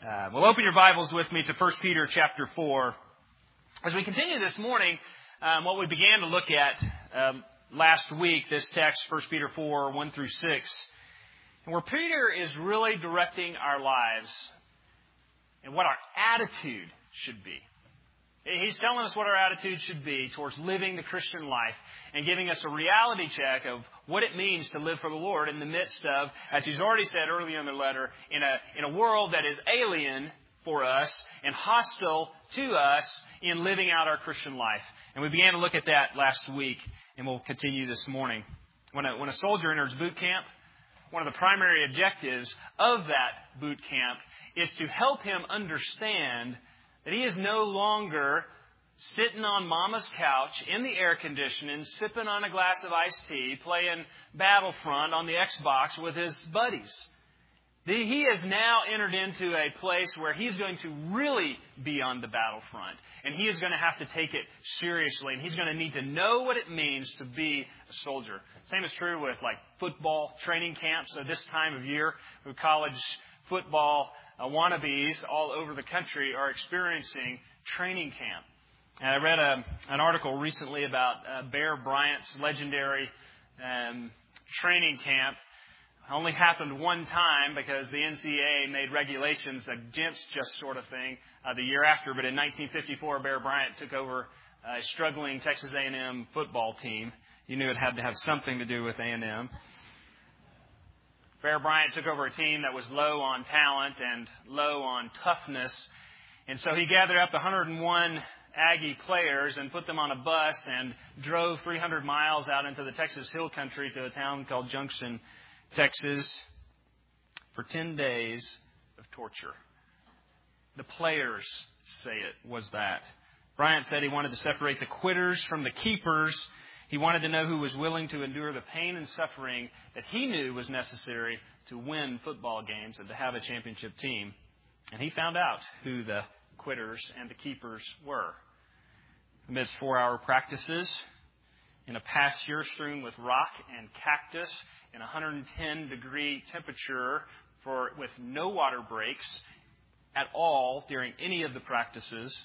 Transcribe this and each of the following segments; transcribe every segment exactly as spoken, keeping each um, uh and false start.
Uh, well, open your Bibles with me to First Peter chapter four. As we continue this morning, um, what we began to look at um, last week, this text, First Peter four, one through six, and where Peter is really directing our lives and what our attitude should be. He's telling us what our attitude should be towards living the Christian life and giving us a reality check of what it means to live for the Lord in the midst of, as he's already said earlier in the letter, in a, in a world that is alien for us and hostile to us in living out our Christian life. And we began to look at that last week, and we'll continue this morning. When a, when a soldier enters boot camp, one of the primary objectives of that boot camp is to help him understand that he is no longer sitting on mama's couch in the air conditioning, sipping on a glass of iced tea, playing Battlefront on the Xbox with his buddies. He has now entered into a place where he's going to really be on the battlefront. And he is going to have to take it seriously. And he's going to need to know what it means to be a soldier. Same is true with like football training camps. So this time of year, with college football uh, wannabes all over the country are experiencing training camp. And I read a, an article recently about uh, Bear Bryant's legendary um, training camp. Only happened one time because the N C A A made regulations against just sort of thing uh, the year after. But in nineteen fifty-four, Bear Bryant took over a struggling Texas A and M football team. You knew it had to have something to do with A and M. Bear Bryant took over a team that was low on talent and low on toughness. And so he gathered up one hundred one Aggie players and put them on a bus and drove three hundred miles out into the Texas Hill Country to a town called Junction, Texas, for ten days of torture. The players say it was that. Bryant said he wanted to separate the quitters from the keepers. He wanted to know who was willing to endure the pain and suffering that he knew was necessary to win football games and to have a championship team. And he found out who the quitters and the keepers were. Amidst four-hour practices, in a pasture strewn with rock and cactus, in one hundred ten degree temperature, for with no water breaks at all during any of the practices,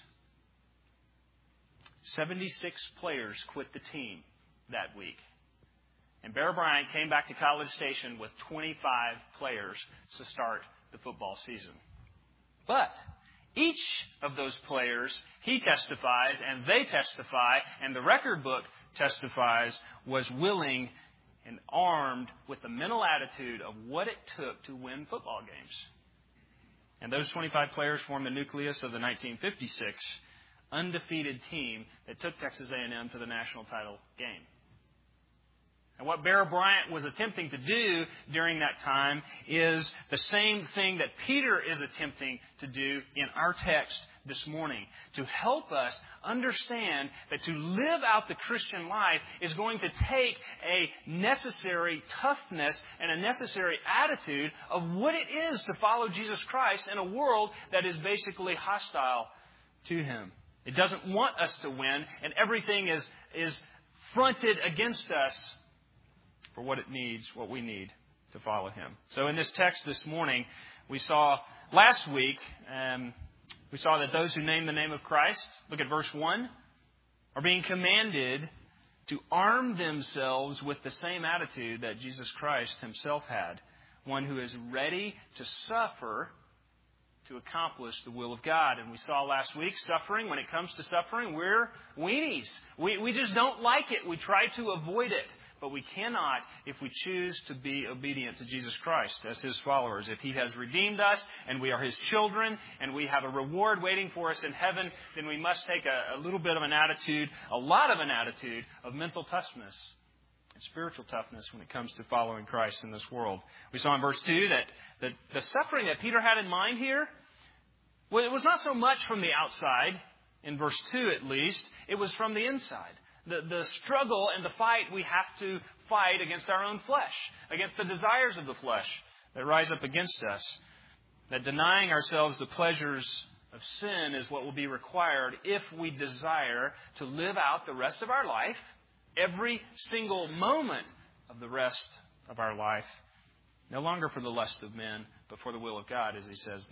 seventy-six players quit the team that week. And Bear Bryant came back to College Station with twenty-five players to start the football season. But each of those players, he testifies, and they testify, and the record book testifies, was willing and armed with the mental attitude of what it took to win football games. And those twenty-five players formed the nucleus of the nineteen fifty-six undefeated team that took Texas A and M to the national title game. And what Bear Bryant was attempting to do during that time is the same thing that Peter is attempting to do in our text this morning, to help us understand that to live out the Christian life is going to take a necessary toughness and a necessary attitude of what it is to follow Jesus Christ in a world that is basically hostile to Him. It doesn't want us to win, and everything is, is fronted against us for what it needs, what we need to follow Him. So in this text this morning, we saw last week, um, we saw that those who name the name of Christ, look at verse one, are being commanded to arm themselves with the same attitude that Jesus Christ Himself had. One who is ready to suffer to accomplish the will of God. And we saw last week, suffering, when it comes to suffering, we're weenies. We, we just don't like it. We try to avoid it. But we cannot if we choose to be obedient to Jesus Christ as His followers. If He has redeemed us and we are His children and we have a reward waiting for us in heaven, then we must take a, a little bit of an attitude, a lot of an attitude of mental toughness and spiritual toughness when it comes to following Christ in this world. We saw in verse two that, that the suffering that Peter had in mind here, well, it was not so much from the outside, in verse two at least, it was from the inside. The, the struggle and the fight we have to fight against our own flesh, against the desires of the flesh that rise up against us. That denying ourselves the pleasures of sin is what will be required if we desire to live out the rest of our life, every single moment of the rest of our life, no longer for the lust of men, but for the will of God, as he says there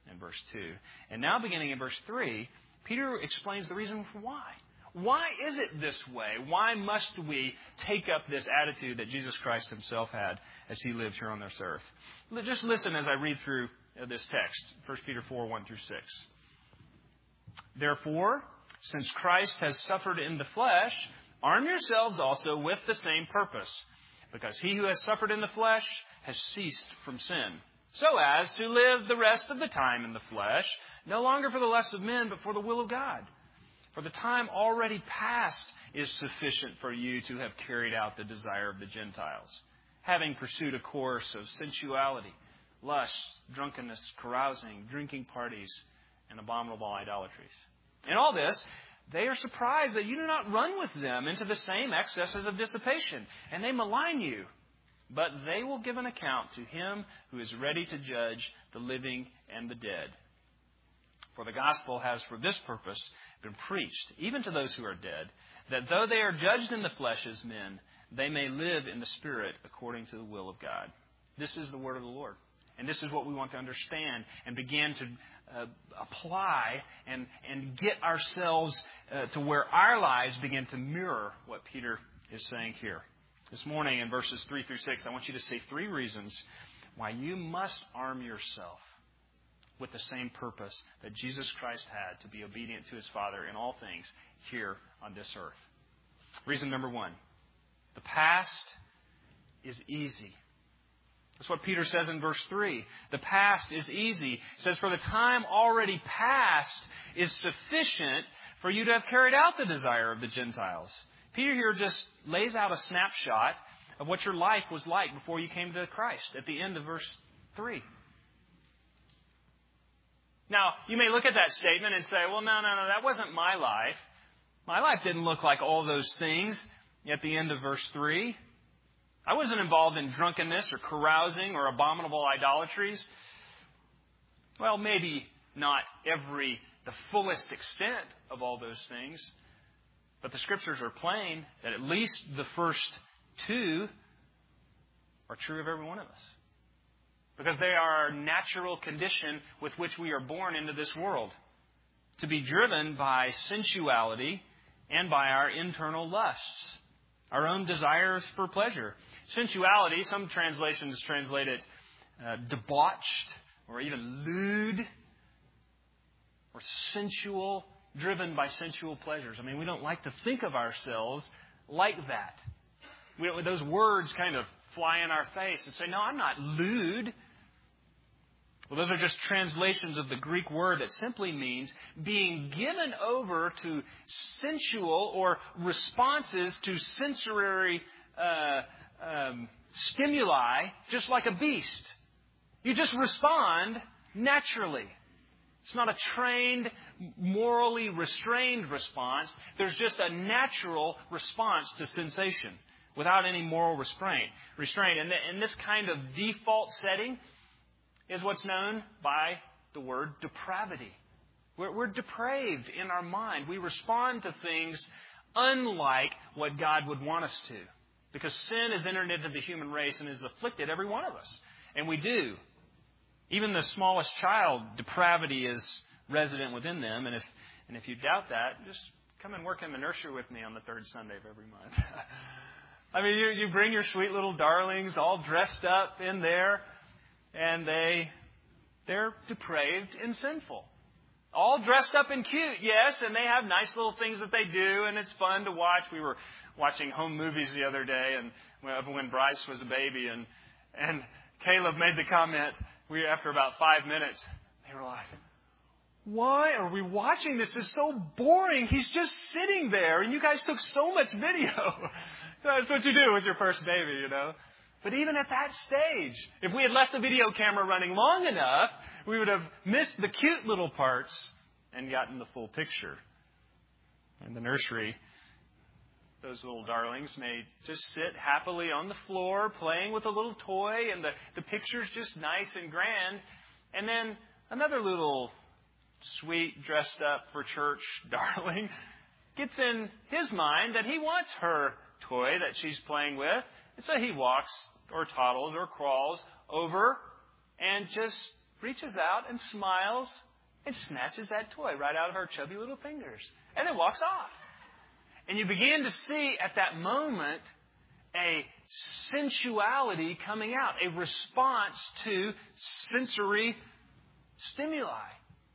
in verse two. And now beginning in verse three, Peter explains the reason for why. Why is it this way? Why must we take up this attitude that Jesus Christ himself had as he lived here on this earth? Just listen as I read through this text, First Peter four, one through six. Therefore, since Christ has suffered in the flesh, arm yourselves also with the same purpose, because he who has suffered in the flesh has ceased from sin, so as to live the rest of the time in the flesh, no longer for the lust of men, but for the will of God. For the time already past is sufficient for you to have carried out the desire of the Gentiles, having pursued a course of sensuality, lust, drunkenness, carousing, drinking parties, and abominable idolatries. In all this, they are surprised that you do not run with them into the same excesses of dissipation, and they malign you. But they will give an account to him who is ready to judge the living and the dead. For the gospel has for this purpose been preached, even to those who are dead, that though they are judged in the flesh as men, they may live in the Spirit according to the will of God. This is the word of the Lord. And this is what we want to understand and begin to uh, apply and, and get ourselves uh, to where our lives begin to mirror what Peter is saying here. This morning in verses three through six, I want you to see three reasons why you must arm yourself with the same purpose that Jesus Christ had to be obedient to his Father in all things here on this earth. Reason number one, the past is easy. That's what Peter says in verse three. The past is easy. He says, for the time already past is sufficient for you to have carried out the desire of the Gentiles. Peter here just lays out a snapshot of what your life was like before you came to Christ at the end of verse three. Now, you may look at that statement and say, well, no, no, no, that wasn't my life. My life didn't look like all those things at the end of verse three. I wasn't involved in drunkenness or carousing or abominable idolatries. Well, maybe not every, the fullest extent of all those things. But the Scriptures are plain that at least the first two are true of every one of us. Because they are our natural condition with which we are born into this world. To be driven by sensuality and by our internal lusts. Our own desires for pleasure. Sensuality, some translations translate it uh, debauched or even lewd or sensual, driven by sensual pleasures. I mean, we don't like to think of ourselves like that. We, those words kind of fly in our face and say, no, I'm not lewd. Well, those are just translations of the Greek word that simply means being given over to sensual or responses to sensory uh, um, stimuli, just like a beast. You just respond naturally. It's not a trained, morally restrained response. There's just a natural response to sensation without any moral restraint. Restraint. And, and this kind of default setting is what's known by the word depravity. We're, we're depraved in our mind. We respond to things unlike what God would want us to. Because sin has entered into the human race and has afflicted every one of us. And we do. Even the smallest child, depravity is resident within them. And if and if you doubt that, just come and work in the nursery with me on the third Sunday of every month. I mean, you, you bring your sweet little darlings all dressed up in there. And they, they're depraved and sinful. All dressed up and cute, yes, and they have nice little things that they do, and it's fun to watch. We were watching home movies the other day, and when Bryce was a baby, and and Caleb made the comment, we after about five minutes, they were like, why are we watching this? It's so boring. He's just sitting there, and you guys took so much video. That's what you do with your first baby, you know. But even at that stage, if we had left the video camera running long enough, we would have missed the cute little parts and gotten the full picture. In the nursery, those little darlings may just sit happily on the floor playing with a little toy, and the, the picture's just nice and grand. And then another little sweet, dressed up for church darling gets in his mind that he wants her toy that she's playing with. And so he walks or toddles or crawls over and just reaches out and smiles and snatches that toy right out of her chubby little fingers and then walks off. And you begin to see at that moment a sensuality coming out, a response to sensory stimuli.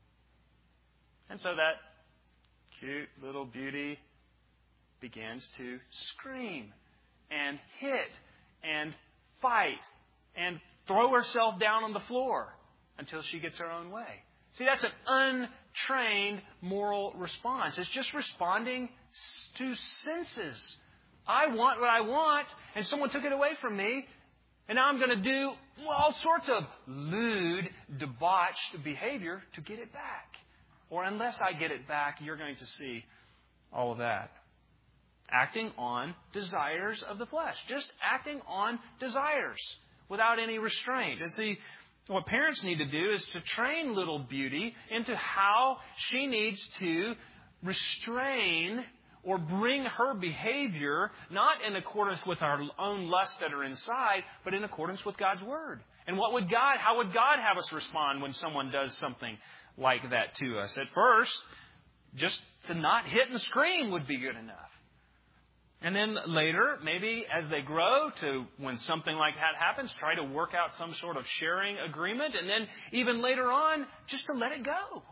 And so that cute little beauty begins to scream and hit and fight and throw herself down on the floor until she gets her own way. See, that's an untrained moral response. It's just responding to senses. I want what I want, and someone took it away from me, and now I'm going to do all sorts of lewd, debauched behavior to get it back. Or unless I get it back, you're going to see all of that. Acting on desires of the flesh. Just acting on desires without any restraint. And see, what parents need to do is to train little beauty into how she needs to restrain or bring her behavior not in accordance with our own lusts that are inside, but in accordance with God's Word. And what would God, how would God have us respond when someone does something like that to us? At first, just to not hit and scream would be good enough. And then later, maybe as they grow to when something like that happens, try to work out some sort of sharing agreement. And then even later on, just to let it go.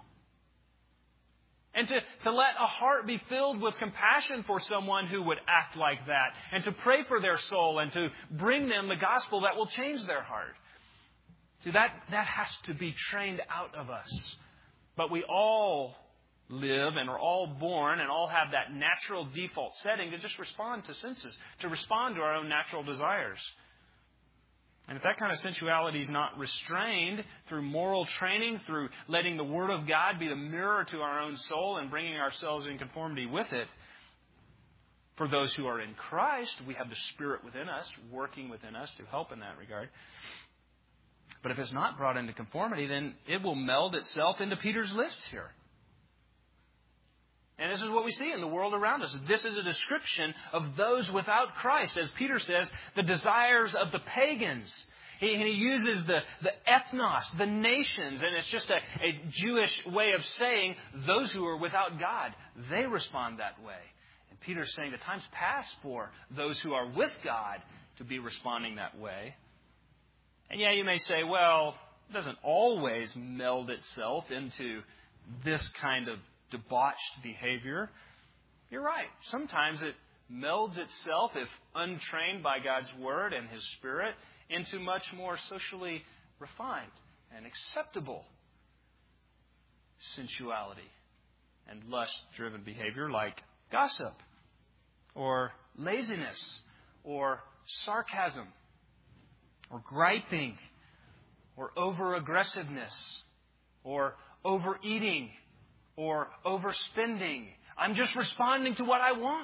And to, to let a heart be filled with compassion for someone who would act like that. And to pray for their soul and to bring them the gospel that will change their heart. See, that, that has to be trained out of us. But we all live and are all born and all have that natural default setting to just respond to senses, to respond to our own natural desires. And if that kind of sensuality is not restrained through moral training, through letting the Word of God be the mirror to our own soul and bringing ourselves in conformity with it, for those who are in Christ, we have the Spirit within us, working within us to help in that regard. But if it's not brought into conformity, then it will meld itself into Peter's list here. And this is what we see in the world around us. This is a description of those without Christ. As Peter says, the desires of the pagans. He, and he uses the, the ethnos, the nations. And it's just a, a Jewish way of saying those who are without God. They respond that way. And Peter's saying the time's past for those who are with God to be responding that way. And yeah, you may say, well, it doesn't always meld itself into this kind of debauched behavior. You're right. Sometimes it melds itself, if untrained by God's Word and His Spirit, into much more socially refined and acceptable sensuality and lust-driven behavior like gossip or laziness or sarcasm or griping or over-aggressiveness or overeating or overspending. I'm just responding to what I want.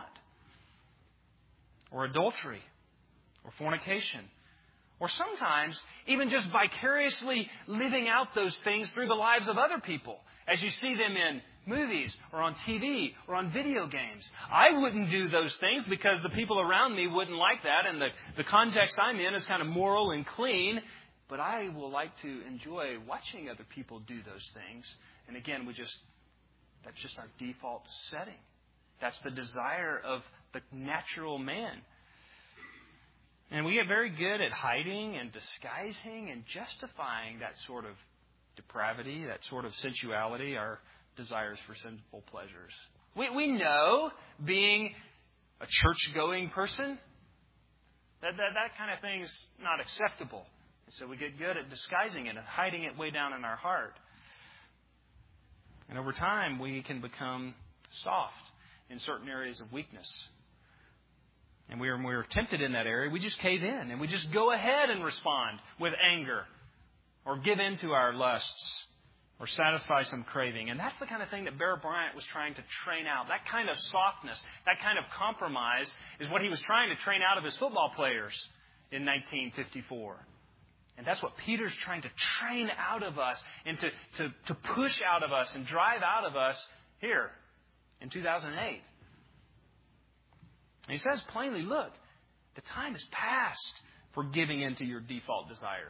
Or adultery. Or fornication. Or sometimes even just vicariously living out those things through the lives of other people. As you see them in movies or on T V or on video games. I wouldn't do those things because the people around me wouldn't like that. And the, the context I'm in is kind of moral and clean. But I will like to enjoy watching other people do those things. And again, we just... That's just our default setting. That's the desire of the natural man. And we get very good at hiding and disguising and justifying that sort of depravity, that sort of sensuality, our desires for sinful pleasures. We, we know, being a church-going person, that, that that kind of thing's not acceptable. And so we get good at disguising it and hiding it way down in our heart. And over time, we can become soft in certain areas of weakness. And we are, we are tempted in that area. We just cave in and we just go ahead and respond with anger or give in to our lusts or satisfy some craving. And that's the kind of thing that Bear Bryant was trying to train out. That kind of softness, that kind of compromise is what he was trying to train out of his football players in nineteen fifty-four. And that's what Peter's trying to train out of us and to, to, to push out of us and drive out of us here in two thousand eight. And he says plainly, look, the time is past for giving in to your default desires.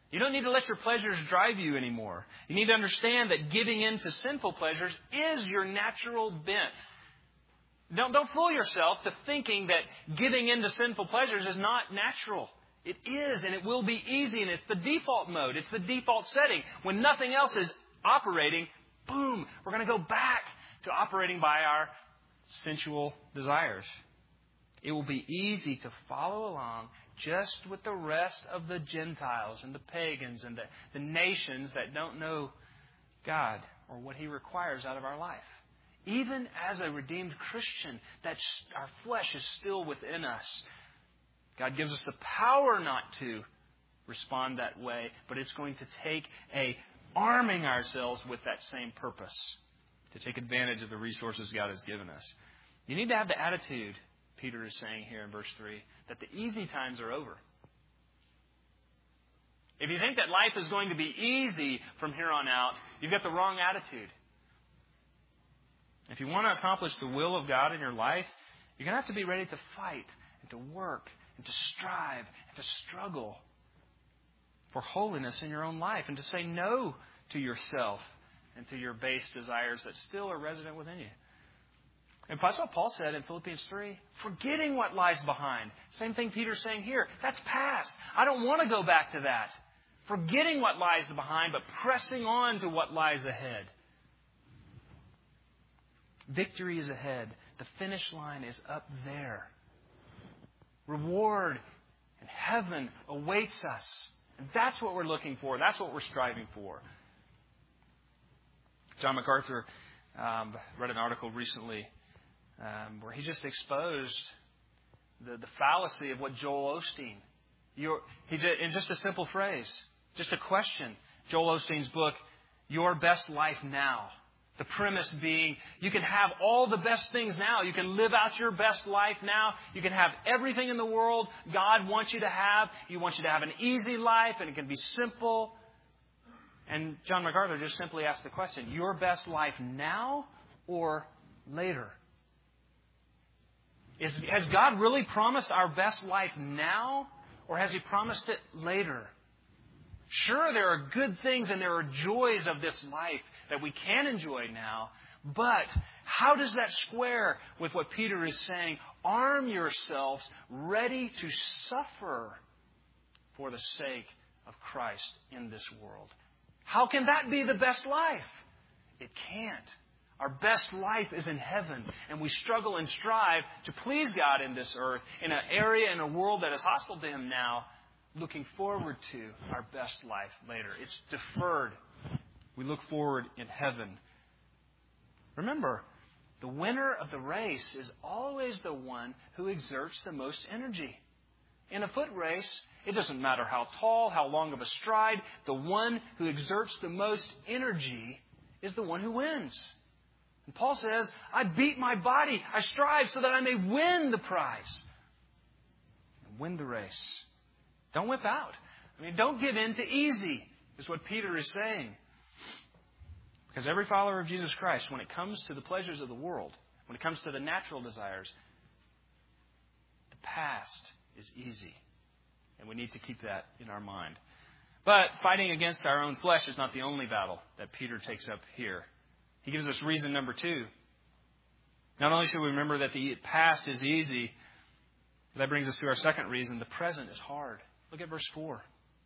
You don't need to let your pleasures drive you anymore. You need to understand that giving in to sinful pleasures is your natural bent. Don't, don't fool yourself to thinking that giving in to sinful pleasures is not natural. It is, and it will be easy, and it's the default mode. It's the default setting. When nothing else is operating, boom, we're going to go back to operating by our sensual desires. It will be easy to follow along just with the rest of the Gentiles and the pagans and the, the nations that don't know God or what He requires out of our life. Even as a redeemed Christian, that our flesh is still within us. God gives us the power not to respond that way, but it's going to take a arming ourselves with that same purpose to take advantage of the resources God has given us. You need to have the attitude, Peter is saying here in verse three, that the easy times are over. If you think that life is going to be easy from here on out, you've got the wrong attitude. If you want to accomplish the will of God in your life, you're going to have to be ready to fight and to work and to strive and to struggle for holiness in your own life and to say no to yourself and to your base desires that still are resident within you. And that's what Paul said in Philippians three, forgetting what lies behind. Same thing Peter's saying here. That's past. I don't want to go back to that. Forgetting what lies behind, but pressing on to what lies ahead. Victory is ahead. The finish line is up there. Reward and heaven awaits us. And that's what we're looking for. That's what we're striving for. John MacArthur um, read an article recently um, where he just exposed the, the fallacy of what Joel Osteen. Your, he did, in just a simple phrase, just a question. Joel Osteen's book, Your Best Life Now. The premise being, you can have all the best things now. You can live out your best life now. You can have everything in the world God wants you to have. He wants you to have an easy life, and it can be simple. And John MacArthur just simply asked the question, your best life now or later? Is, has God really promised our best life now, or has He promised it later? Sure, there are good things and there are joys of this life that we can enjoy now. But how does that square with what Peter is saying? Arm yourselves ready to suffer for the sake of Christ in this world. How can that be the best life? It can't. Our best life is in heaven, and we struggle and strive to please God in this earth, in an area, in a world that is hostile to Him now, looking forward to our best life later. It's deferred. We look forward in heaven. Remember, the winner of the race is always the one who exerts the most energy. In a foot race, it doesn't matter how tall, how long of a stride, the one who exerts the most energy is the one who wins. And Paul says, I beat my body, I strive so that I may win the prize. And win the race. Don't whip out. I mean, don't give in to easy, is what Peter is saying. Because every follower of Jesus Christ, when it comes to the pleasures of the world, when it comes to the natural desires, the past is easy. And we need to keep that in our mind. But fighting against our own flesh is not the only battle that Peter takes up here. He gives us reason number two. Not only should we remember that the past is easy, that brings us to our second reason. The present is hard. Look at verse four.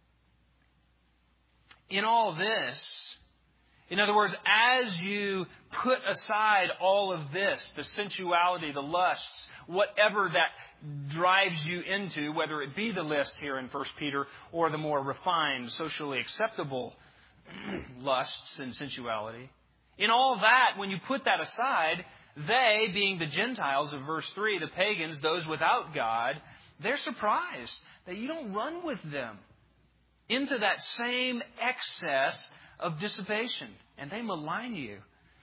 In all this, in other words, as you put aside all of this, the sensuality, the lusts, whatever that drives you into, whether it be the list here in First Peter or the more refined, socially acceptable lusts and sensuality, in all that, when you put that aside, they, being the Gentiles of verse three, the pagans, those without God, they're surprised that you don't run with them into that same excess of dissipation. And they malign you.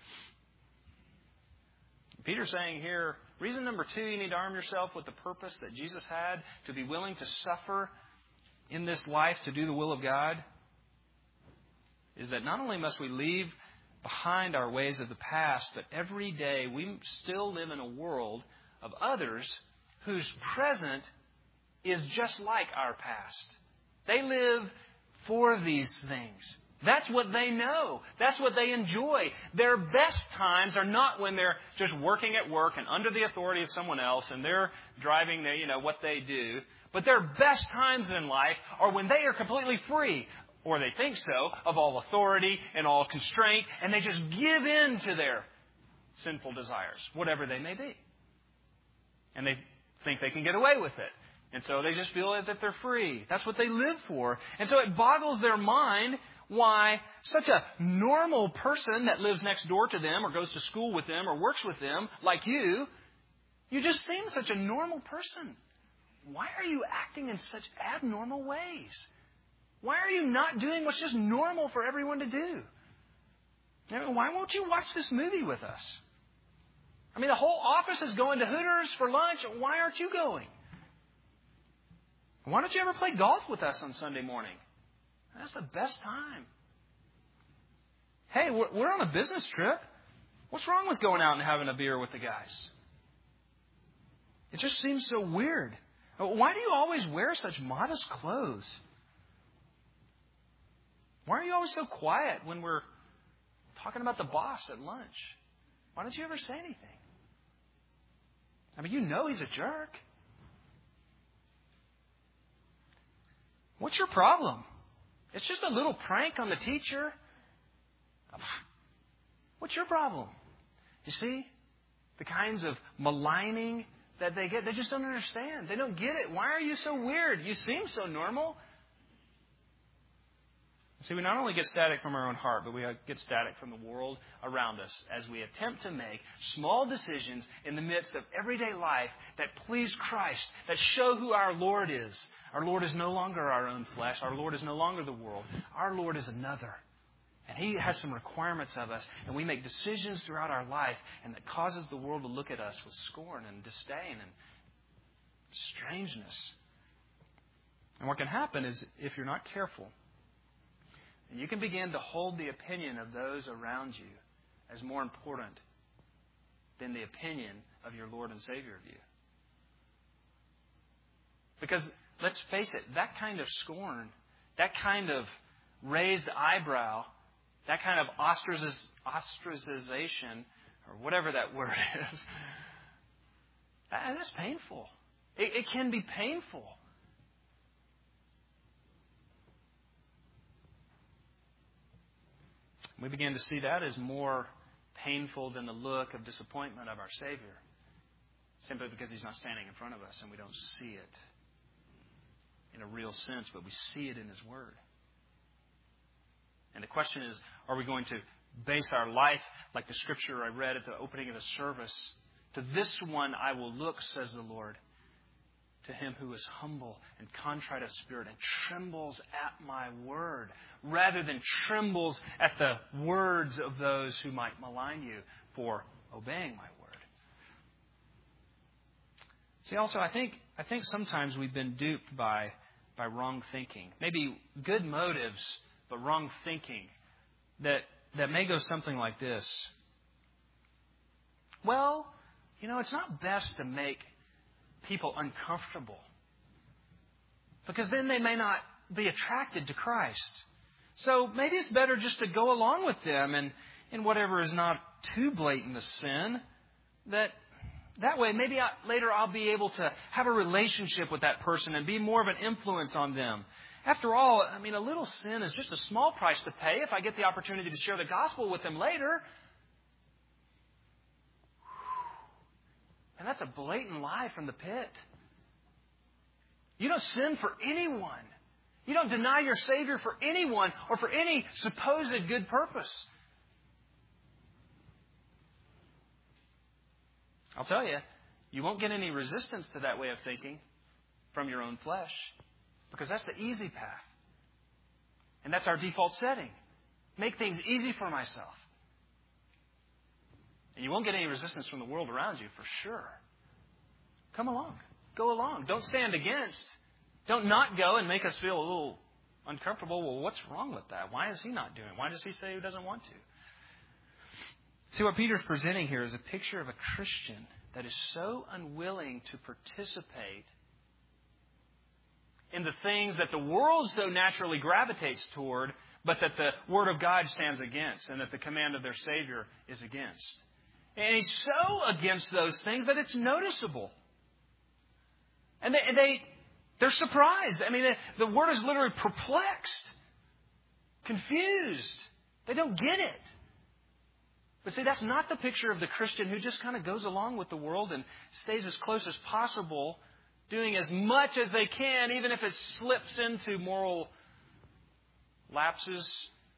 Peter's saying here, reason number two, you need to arm yourself with the purpose that Jesus had, to be willing to suffer in this life to do the will of God, is that not only must we leave behind our ways of the past, but every day we still live in a world of others whose present is just like our past. They live for these things. That's what they know. That's what they enjoy. Their best times are not when they're just working at work and under the authority of someone else and they're driving their, you know, what they do. But their best times in life are when they are completely free, or they think so, of all authority and all constraint, and they just give in to their sinful desires, whatever they may be. And they think they can get away with it. And so they just feel as if they're free. That's what they live for. And so it boggles their mind why such a normal person that lives next door to them or goes to school with them or works with them, like you, you just seem such a normal person. Why are you acting in such abnormal ways? Why are you not doing what's just normal for everyone to do? I mean, why won't you watch this movie with us? I mean, the whole office is going to Hooters for lunch. Why aren't you going? Why don't you ever play golf with us on Sunday morning? That's the best time. Hey, we're on a business trip. What's wrong with going out and having a beer with the guys? It just seems so weird. Why do you always wear such modest clothes? Why are you always so quiet when we're talking about the boss at lunch? Why don't you ever say anything? I mean, you know he's a jerk. What's your problem? It's just a little prank on the teacher. What's your problem? You see, the kinds of maligning that they get, they just don't understand. They don't get it. Why are you so weird? You seem so normal. See, we not only get static from our own heart, but we get static from the world around us as we attempt to make small decisions in the midst of everyday life that please Christ, that show who our Lord is. Our Lord is no longer our own flesh. Our Lord is no longer the world. Our Lord is another. And He has some requirements of us. And we make decisions throughout our life and that causes the world to look at us with scorn and disdain and strangeness. And what can happen is, if you're not careful, and you can begin to hold the opinion of those around you as more important than the opinion of your Lord and Savior of you. Because, let's face it, that kind of scorn, that kind of raised eyebrow, that kind of ostraciz- ostracization, or whatever that word is, that's painful. It, it can be painful. We begin to see that as more painful than the look of disappointment of our Savior, simply because He's not standing in front of us and we don't see it in a real sense, but we see it in His Word. And the question is, are we going to base our life, like the scripture I read at the opening of the service, to this one I will look, says the Lord, to him who is humble and contrite of spirit and trembles at my word, rather than trembles at the words of those who might malign you for obeying my word. See, also, I think I think sometimes we've been duped by by wrong thinking. Maybe good motives, but wrong thinking that that may go something like this. Well, you know, it's not best to make people uncomfortable, because then they may not be attracted to Christ. So maybe it's better just to go along with them and in whatever is not too blatant a sin. That that way maybe I, later I'll be able to have a relationship with that person and be more of an influence on them. After all, I mean, a little sin is just a small price to pay if I get the opportunity to share the gospel with them later. And that's a blatant lie from the pit. You don't sin for anyone. You don't deny your Savior for anyone or for any supposed good purpose. I'll tell you, you won't get any resistance to that way of thinking from your own flesh, because that's the easy path. And that's our default setting. Make things easy for myself. And you won't get any resistance from the world around you, for sure. Come along. Go along. Don't stand against. Don't not go and make us feel a little uncomfortable. Well, what's wrong with that? Why is he not doing it? Why does he say he doesn't want to? See, what Peter's presenting here is a picture of a Christian that is so unwilling to participate in the things that the world so naturally gravitates toward, but that the Word of God stands against and that the command of their Savior is against. And He's so against those things that it's noticeable. And they, they, they're surprised. I mean, the Word is literally perplexed, confused. They don't get it. But see, that's not the picture of the Christian who just kind of goes along with the world and stays as close as possible, doing as much as they can, even if it slips into moral lapses.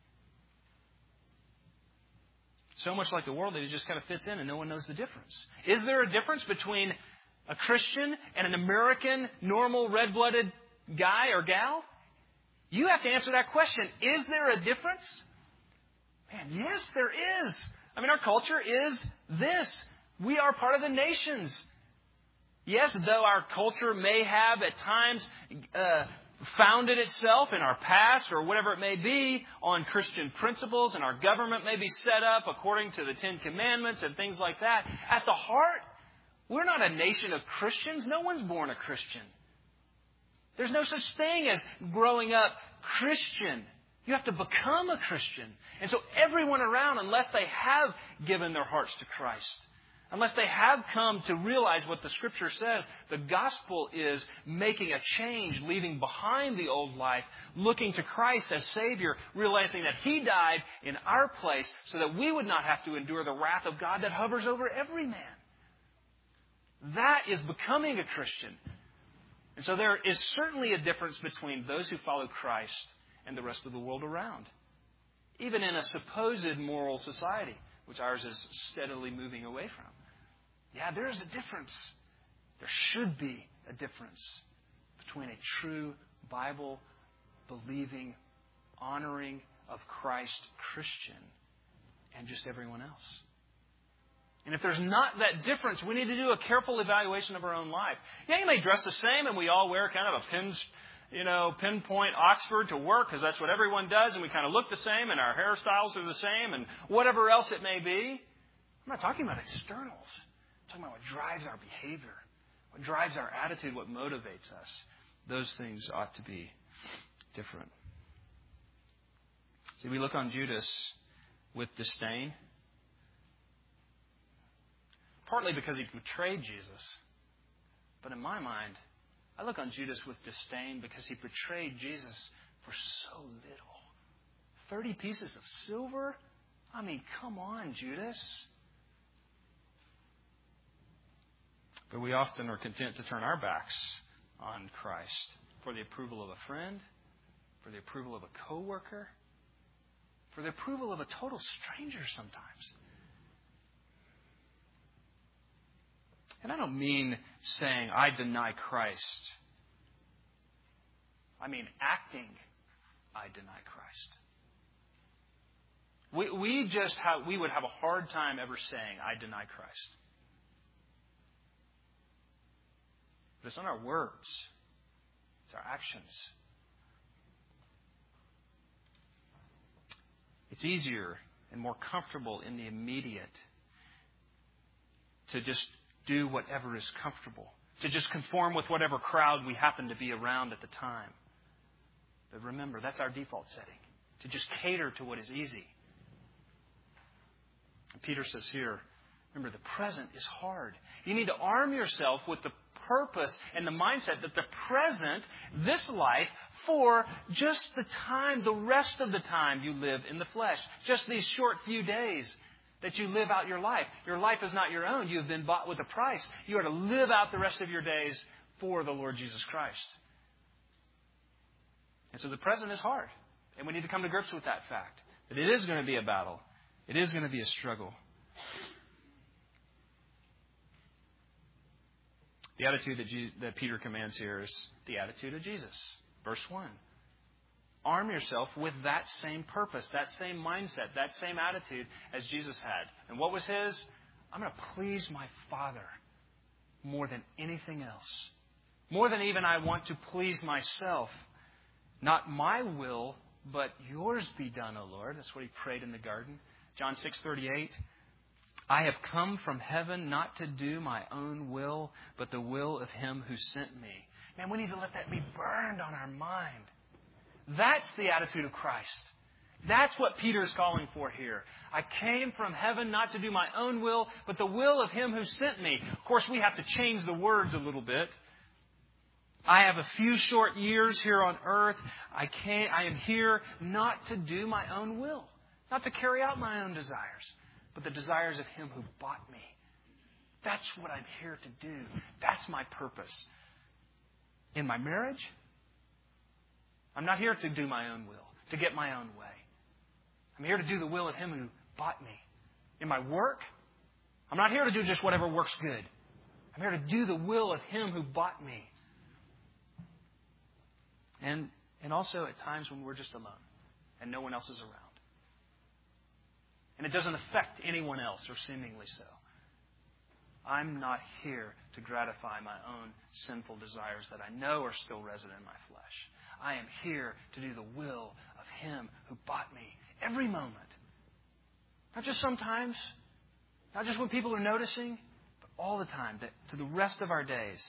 So much like the world that it just kind of fits in and no one knows the difference. Is there a difference between a Christian and an American, normal, red-blooded guy or gal? You have to answer that question. Is there a difference? Man, yes, there is. I mean, our culture is this. We are part of the nations. Yes, though our culture may have at times uh, founded itself in our past or whatever it may be on Christian principles, and our government may be set up according to the Ten Commandments and things like that, at the heart, we're not a nation of Christians. No one's born a Christian. There's no such thing as growing up Christian. You have to become a Christian. And so everyone around, unless they have given their hearts to Christ, unless they have come to realize what the Scripture says, the gospel is making a change, leaving behind the old life, looking to Christ as Savior, realizing that He died in our place so that we would not have to endure the wrath of God that hovers over every man. That is becoming a Christian. And so there is certainly a difference between those who follow Christ and the rest of the world around. Even in a supposed moral society, which ours is steadily moving away from. Yeah, there is a difference. There should be a difference between a true Bible-believing, honoring of Christ Christian and just everyone else. And if there's not that difference, we need to do a careful evaluation of our own life. Yeah, you may dress the same and we all wear kind of a pin, you know, pinpoint Oxford to work because that's what everyone does, and we kind of look the same and our hairstyles are the same and whatever else it may be. I'm not talking about externals. I'm talking about what drives our behavior, what drives our attitude, what motivates us. Those things ought to be different. See, we look on Judas with disdain, partly because he betrayed Jesus. But in my mind, I look on Judas with disdain because he betrayed Jesus for so little. Thirty pieces of silver? I mean, come on, Judas. But we often are content to turn our backs on Christ for the approval of a friend, for the approval of a coworker, for the approval of a total stranger sometimes. And I don't mean saying, I deny Christ. I mean acting, I deny Christ. We, we just have, we would have a hard time ever saying, I deny Christ. But it's not our words. It's our actions. It's easier and more comfortable in the immediate to just do whatever is comfortable, to just conform with whatever crowd we happen to be around at the time. But remember, that's our default setting, to just cater to what is easy. And Peter says here, remember, the present is hard. You need to arm yourself with the purpose and the mindset that the present, this life, for just the time, the rest of the time you live in the flesh, just these short few days that you live out your life. Your life is not your own. You have been bought with a price. You are to live out the rest of your days for the Lord Jesus Christ. And so the present is hard. And we need to come to grips with that fact. That it is going to be a battle. It is going to be a struggle. The attitude that, Je- that Peter commands here is the attitude of Jesus. Verse one. Arm yourself with that same purpose, that same mindset, that same attitude as Jesus had. And what was his? I'm going to please my Father more than anything else. More than even I want to please myself. Not my will, but yours be done, O Lord. That's what he prayed in the garden. John six thirty-eight. I have come from heaven not to do my own will, but the will of him who sent me. Man, we need to let that be burned on our mind. That's the attitude of Christ. That's what Peter is calling for here. I came from heaven not to do my own will, but the will of Him who sent me. Of course, we have to change the words a little bit. I have a few short years here on earth. I can't, I am here not to do my own will, not to carry out my own desires, but the desires of Him who bought me. That's what I'm here to do. That's my purpose. In my marriage, I'm not here to do my own will, to get my own way. I'm here to do the will of Him who bought me. In my work, I'm not here to do just whatever works good. I'm here to do the will of Him who bought me. And, and also at times when we're just alone and no one else is around. And it doesn't affect anyone else, or seemingly so. I'm not here to gratify my own sinful desires that I know are still resident in my flesh. I am here to do the will of Him who bought me every moment. Not just sometimes, not just when people are noticing, but all the time, that to the rest of our days.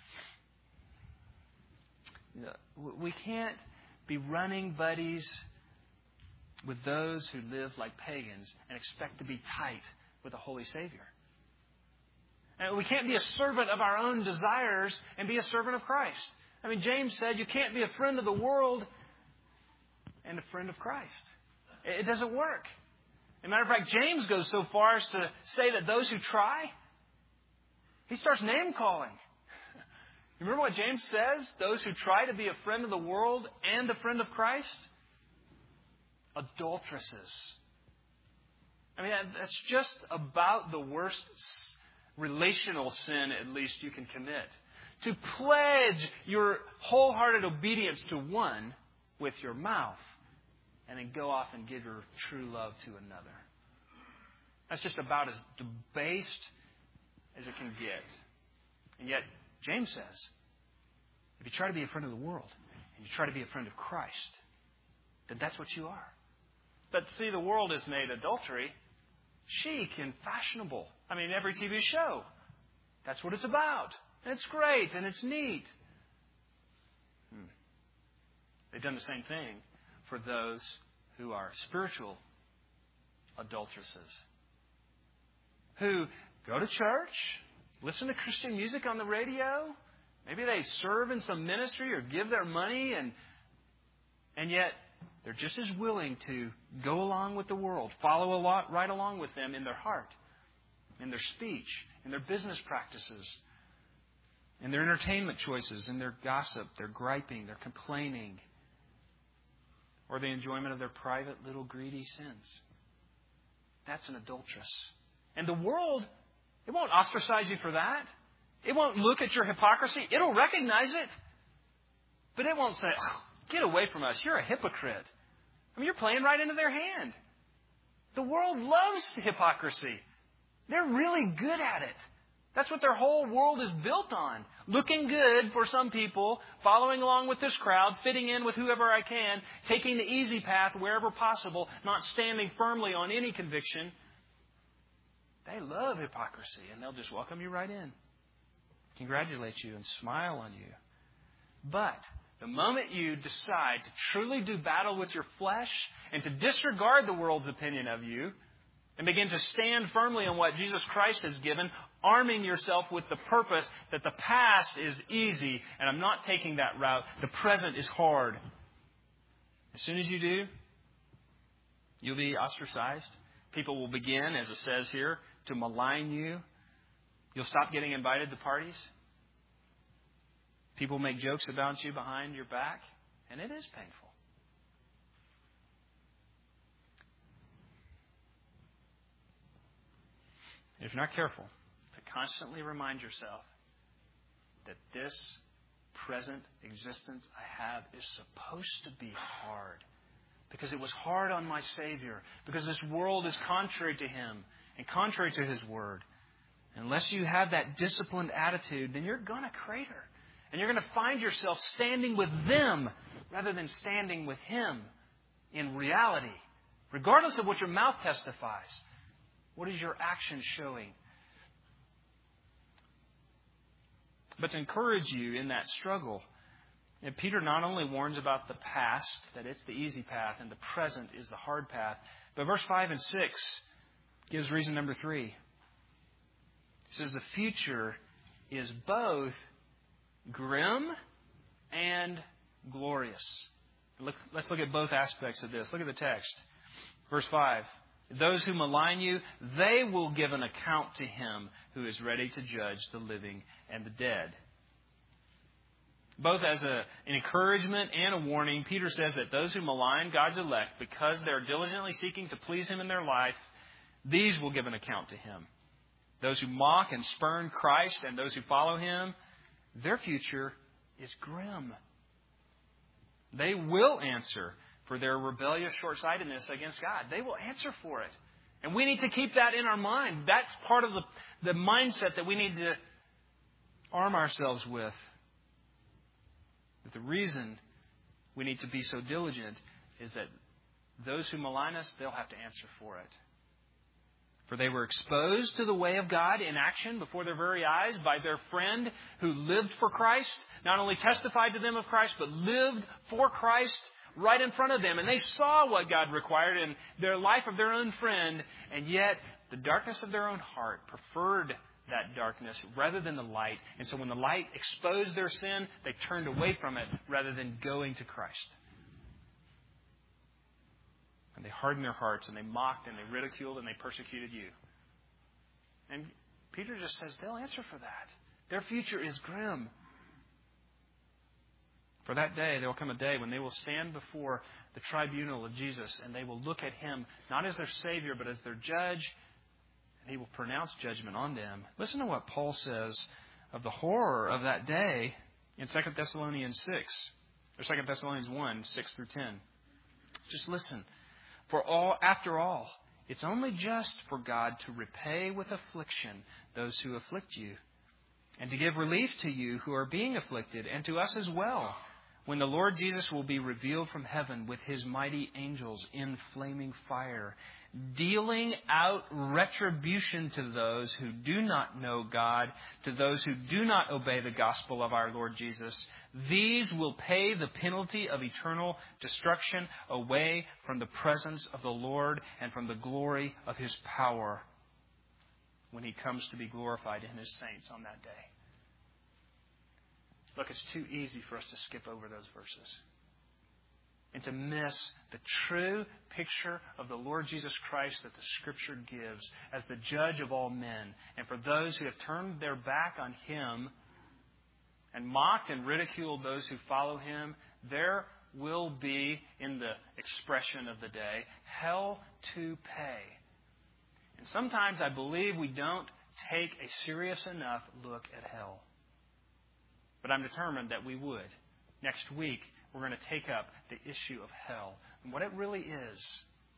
We can't be running buddies with those who live like pagans and expect to be tight with a holy Savior. And we can't be a servant of our own desires and be a servant of Christ. I mean, James said you can't be a friend of the world and a friend of Christ. It doesn't work. As a matter of fact, James goes so far as to say that those who try, he starts name calling. You remember what James says? Those who try to be a friend of the world and a friend of Christ? Adulteresses. I mean, that's just about the worst relational sin, at least, you can commit. To pledge your wholehearted obedience to one with your mouth and then go off and give your true love to another. That's just about as debased as it can get. And yet, James says, if you try to be a friend of the world and you try to be a friend of Christ, then that's what you are. But see, the world has made adultery chic and fashionable. I mean, every T V show, that's what it's about. And it's great and it's neat. Hmm. They've done the same thing for those who are spiritual adulteresses, who go to church, listen to Christian music on the radio. Maybe they serve in some ministry or give their money, and and yet they're just as willing to go along with the world, follow a lot right along with them in their heart, in their speech, in their business practices, in their entertainment choices, in their gossip, their griping, their complaining, or the enjoyment of their private little greedy sins. That's an adulteress. And the world, it won't ostracize you for that. It won't look at your hypocrisy. It'll recognize it. But it won't say, oh, get away from us. You're a hypocrite. I mean, you're playing right into their hand. The world loves hypocrisy. They're really good at it. That's what their whole world is built on. Looking good for some people, following along with this crowd, fitting in with whoever I can, taking the easy path wherever possible, not standing firmly on any conviction. They love hypocrisy, and they'll just welcome you right in, congratulate you, and smile on you. But the moment you decide to truly do battle with your flesh and to disregard the world's opinion of you and begin to stand firmly on what Jesus Christ has given, arming yourself with the purpose that the past is easy and I'm not taking that route, the present is hard. As soon as you do, you'll be ostracized. People will begin, as it says here, to malign you. You'll stop getting invited to parties. People make jokes about you behind your back, and it is painful. If you're not careful to constantly remind yourself that this present existence I have is supposed to be hard, because it was hard on my Savior, because this world is contrary to Him and contrary to His Word. Unless you have that disciplined attitude, then you're going to crater. And you're going to find yourself standing with them rather than standing with Him in reality. Regardless of what your mouth testifies, what is your action showing? but to encourage you in that struggle. And Peter not only warns about the past, that it's the easy path, and the present is the hard path, but verse five and six gives reason number three. He says the future is both grim and glorious. Look, let's look at both aspects of this. Look at the text. Verse five. Those who malign you, they will give an account to him who is ready to judge the living and the dead. Both as a, an encouragement and a warning, Peter says that those who malign God's elect because they're diligently seeking to please Him in their life, these will give an account to Him. Those who mock and spurn Christ and those who follow Him, their future is grim. They will answer for their rebellious short-sightedness against God. They will answer for it. And we need to keep that in our mind. That's part of the, the mindset that we need to arm ourselves with. But the reason we need to be so diligent is that those who malign us, they'll have to answer for it. For they were exposed to the way of God in action before their very eyes by their friend who lived for Christ, not only testified to them of Christ, but lived for Christ right in front of them. And they saw what God required in their life of their own friend, and yet the darkness of their own heart preferred that darkness rather than the light. And so when the light exposed their sin, they turned away from it rather than going to Christ. And they hardened their hearts, and they mocked, and they ridiculed, and they persecuted you. And Peter just says they'll answer for that. Their future is grim. For that day, there will come a day when they will stand before the tribunal of Jesus, and they will look at Him not as their Savior, but as their judge, and He will pronounce judgment on them. Listen to what Paul says of the horror of that day in Second Thessalonians six, or Second Thessalonians one, six through ten. Just listen. For all, after all, it's only just for God to repay with affliction those who afflict you, and to give relief to you who are being afflicted, and to us as well, when the Lord Jesus will be revealed from heaven with His mighty angels in flaming fire, dealing out retribution to those who do not know God, to those who do not obey the gospel of our Lord Jesus. These will pay the penalty of eternal destruction away from the presence of the Lord and from the glory of His power when He comes to be glorified in His saints on that day. Look, it's too easy for us to skip over those verses and to miss the true picture of the Lord Jesus Christ that the Scripture gives as the judge of all men. And for those who have turned their back on Him and mocked and ridiculed those who follow Him, there will be, in the expression of the day, hell to pay. And sometimes I believe we don't take a serious enough look at hell. But I'm determined that we would. Next week, we're going to take up the issue of hell and what it really is.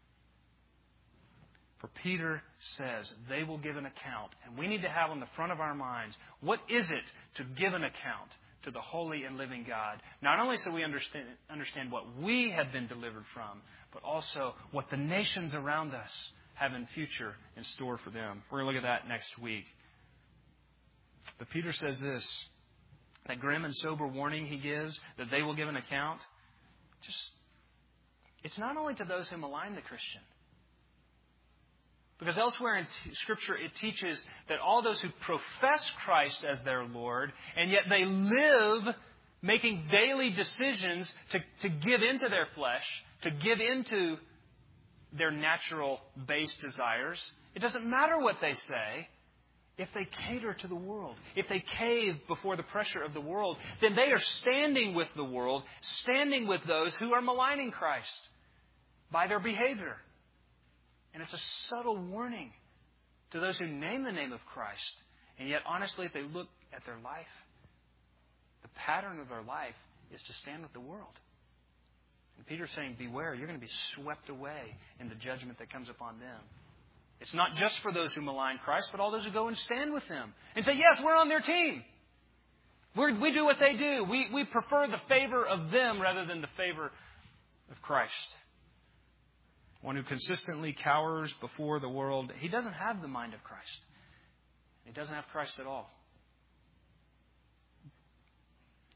For Peter says they will give an account. And we need to have on the front of our minds, what is it to give an account to the holy and living God? Not only so we understand, understand what we have been delivered from, but also what the nations around us have in future in store for them. We're going to look at that next week. But Peter says this. That grim and sober warning he gives, that they will give an account, just, it's not only to those who malign the Christian. Because elsewhere in t- Scripture it teaches that all those who profess Christ as their Lord, and yet they live making daily decisions to, to give into their flesh, to give into their natural base desires. It doesn't matter what they say. If they cater to the world, if they cave before the pressure of the world, then they are standing with the world, standing with those who are maligning Christ by their behavior. And it's a subtle warning to those who name the name of Christ. And yet, honestly, if they look at their life, the pattern of their life is to stand with the world. And Peter's saying, beware, you're going to be swept away in the judgment that comes upon them. It's not just for those who malign Christ, but all those who go and stand with them and say, yes, we're on their team. We're, we do what they do. We, we prefer the favor of them rather than the favor of Christ. One who consistently cowers before the world, he doesn't have the mind of Christ. He doesn't have Christ at all.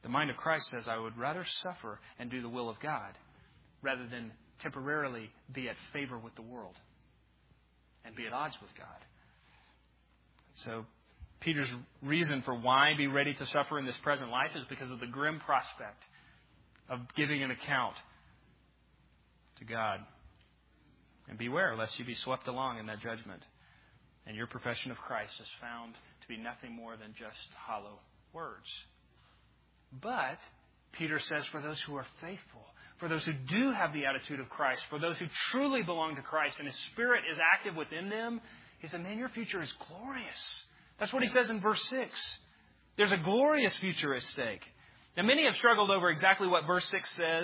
The mind of Christ says, I would rather suffer and do the will of God rather than temporarily be at favor with the world and be at odds with God. So Peter's reason for why be ready to suffer in this present life is because of the grim prospect of giving an account to God. And beware lest you be swept along in that judgment, and your profession of Christ is found to be nothing more than just hollow words. But Peter says for those who are faithful, for those who do have the attitude of Christ, for those who truly belong to Christ and His Spirit is active within them, he said, man, your future is glorious. That's what he says in verse six. There's a glorious future at stake. Now, many have struggled over exactly what verse six says,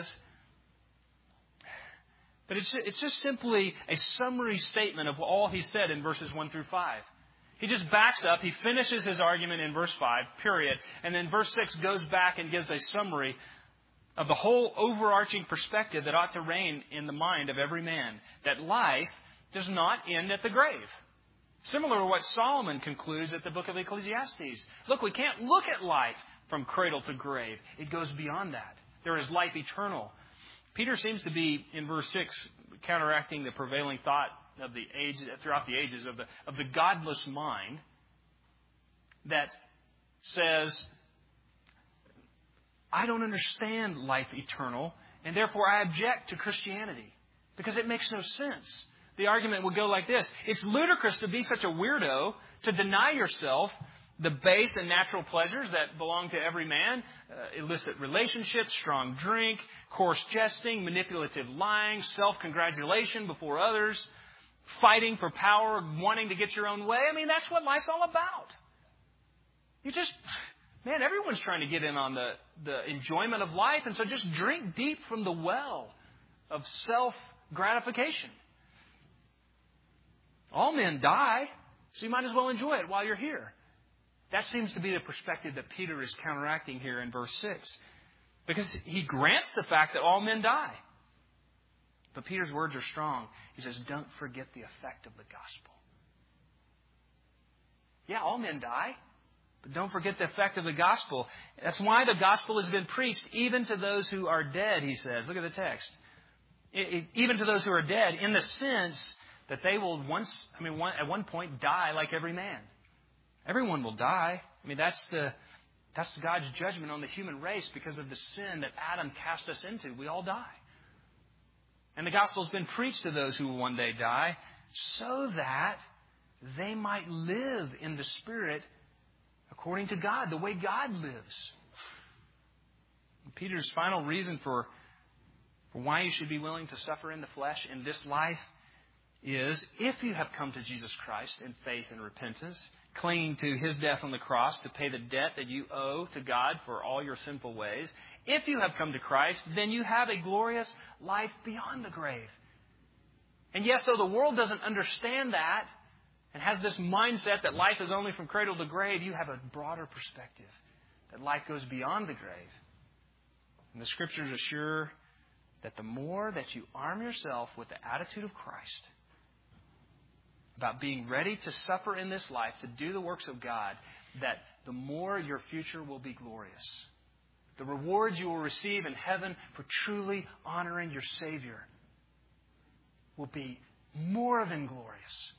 but it's, it's just simply a summary statement of all he said in verses one through five. He just backs up. He finishes his argument in verse five, period. And then verse six goes back and gives a summary of the whole overarching perspective that ought to reign in the mind of every man, that life does not end at the grave. Similar to what Solomon concludes at the book of Ecclesiastes. Look, we can't look at life from cradle to grave. It goes beyond that. There is life eternal. Peter seems to be, in verse six, counteracting the prevailing thought of the age, throughout the ages of the, of the godless mind that says, I don't understand life eternal, and therefore I object to Christianity because it makes no sense. The argument would go like this. It's ludicrous to be such a weirdo, to deny yourself the base and natural pleasures that belong to every man, uh, illicit relationships, strong drink, coarse jesting, manipulative lying, self-congratulation before others, fighting for power, wanting to get your own way. I mean, that's what life's all about. You just, man, everyone's trying to get in on the, the enjoyment of life, and so just drink deep from the well of self-gratification. All men die, so you might as well enjoy it while you're here. That seems to be the perspective that Peter is counteracting here in verse six. Because he grants the fact that all men die. But Peter's words are strong. He says, don't forget the effect of the gospel. Yeah, all men die. But don't forget the effect of the gospel. That's why the gospel has been preached even to those who are dead, he says. Look at the text. It, it, even to those who are dead, in the sense that they will once, I mean, one, at one point die like every man. Everyone will die. I mean, that's the that's God's judgment on the human race because of the sin that Adam cast us into. We all die. And the gospel has been preached to those who will one day die so that they might live in the Spirit according to God, the way God lives. And Peter's final reason for, for why you should be willing to suffer in the flesh in this life is if you have come to Jesus Christ in faith and repentance, clinging to His death on the cross to pay the debt that you owe to God for all your sinful ways. If you have come to Christ, then you have a glorious life beyond the grave. And yes, though the world doesn't understand that and has this mindset that life is only from cradle to grave, you have a broader perspective that life goes beyond the grave. And the Scriptures assure that the more that you arm yourself with the attitude of Christ, about being ready to suffer in this life, to do the works of God, that the more your future will be glorious. The rewards you will receive in heaven for truly honoring your Savior will be more than glorious.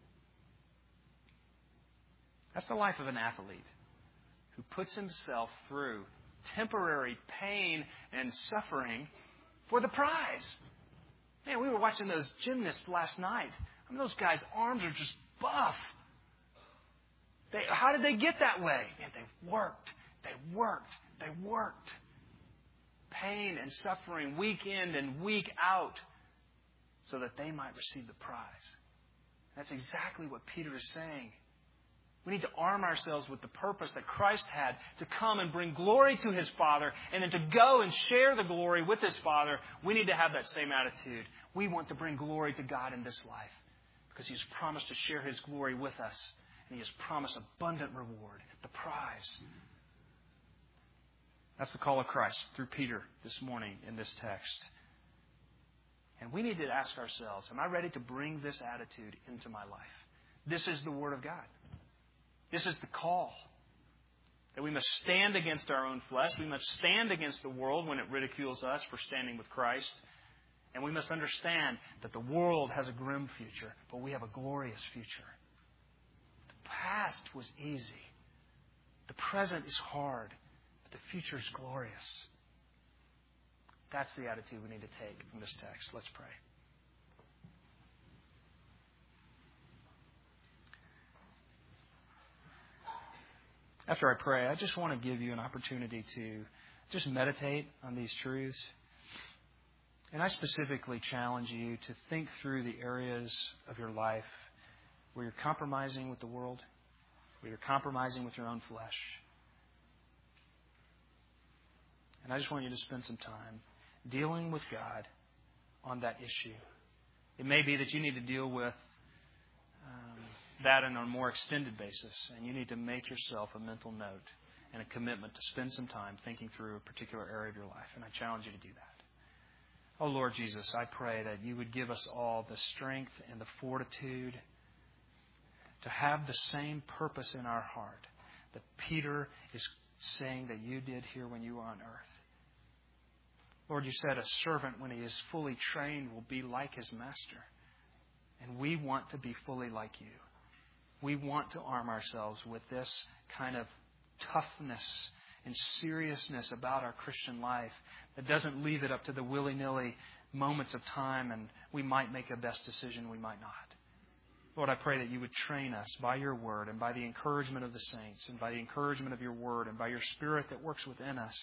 That's the life of an athlete who puts himself through temporary pain and suffering for the prize. Man, we were watching those gymnasts last night. I mean, those guys' arms are just buff. They, how did they get that way? Man, they worked. They worked. They worked. Pain and suffering week in and week out so that they might receive the prize. That's exactly what Peter is saying. We need to arm ourselves with the purpose that Christ had to come and bring glory to His Father and then to go and share the glory with His Father. We need to have that same attitude. We want to bring glory to God in this life because He's promised to share His glory with us. And He has promised abundant reward, the prize. That's the call of Christ through Peter this morning in this text. And we need to ask ourselves, am I ready to bring this attitude into my life? This is the Word of God. This is the call That we must stand against our own flesh. We must stand against the world when it ridicules us for standing with Christ. And we must understand that the world has a grim future, but we have a glorious future. The past was easy. The present is hard, but the future is glorious. That's the attitude we need to take from this text. Let's pray. After I pray, I just want to give you an opportunity to just meditate on these truths. And I specifically challenge you to think through the areas of your life where you're compromising with the world, where you're compromising with your own flesh. And I just want you to spend some time dealing with God on that issue. It may be that you need to deal with um, that on a more extended basis, and you need to make yourself a mental note and a commitment to spend some time thinking through a particular area of your life. And I challenge you to do that. Oh, Lord Jesus, I pray that you would give us all the strength and the fortitude to have the same purpose in our heart that Peter is saying that you did here when you were on earth. Lord, you said a servant, when he is fully trained, will be like his master. And we want to be fully like you. We want to arm ourselves with this kind of toughness and seriousness about our Christian life that doesn't leave it up to the willy-nilly moments of time, and we might make a best decision, we might not. Lord, I pray that you would train us by your word and by the encouragement of the saints and by the encouragement of your word and by your Spirit that works within us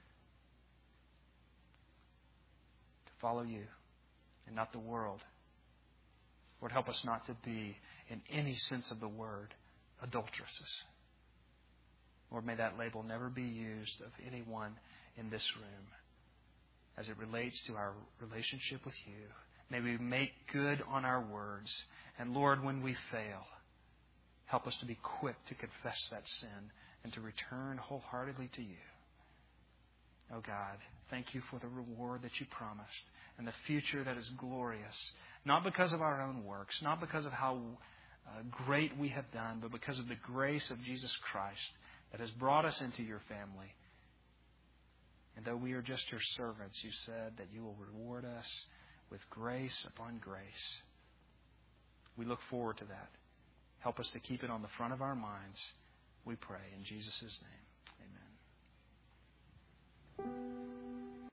to follow you and not the world. Lord, help us not to be, in any sense of the word, adulteresses. Lord, may that label never be used of anyone in this room as it relates to our relationship with you. May we make good on our words. And Lord, when we fail, help us to be quick to confess that sin and to return wholeheartedly to you. Oh God, thank you for the reward that you promised and the future that is glorious, not because of our own works, not because of how uh, great we have done, but because of the grace of Jesus Christ that has brought us into your family. And though we are just your servants, you said that you will reward us with grace upon grace. We look forward to that. Help us to keep it on the front of our minds. We pray in Jesus' name. Amen.